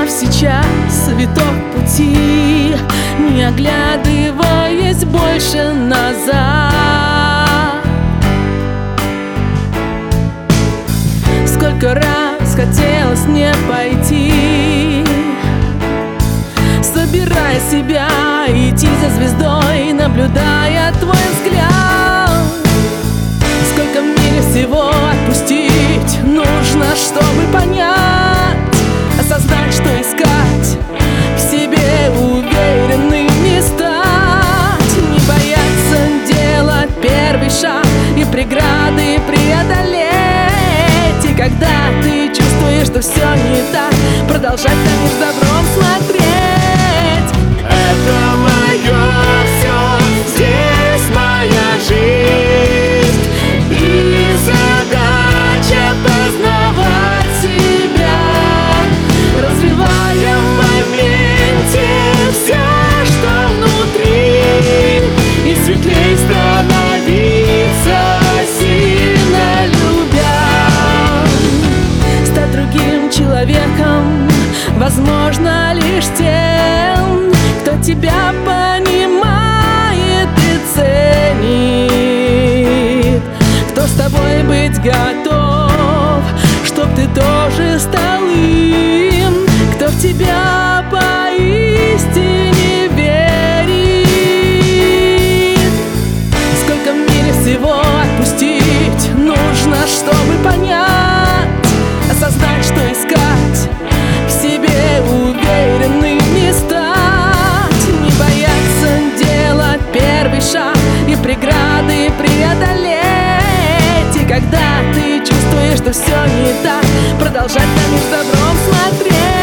Оставь сейчас виток пути, не оглядываясь больше назад. Сколько раз хотелось не пойти, собирая себя, идти за звездой, наблюдая твой взгляд. Сколько в мире всего отпустить нужно, чтобы понять, осознать, что искать в себе уверенным не стать. Не бояться делать первый шаг и преграды преодолеть. И когда ты чувствуешь, что все не так, продолжать на мир с добром смотреть. Это мое все, здесь моя жизнь, и задача познавать себя, развивая в моменте все, что внутри, и светлей становиться, сильно любя. Стать другим человеком возможно лишь тем, кто тебя понимает и ценит, кто с тобой быть готов, чтоб ты тоже стал им, кто в тебя поистине верит. Сколько в мире всего отпустить нужно, чтобы понять, осознать, что искать в себе уверенным не стать. Не бояться делать первый шаг и преграды преодолеть. И когда ты чувствуешь, что все не так, продолжать на мир с добром смотреть.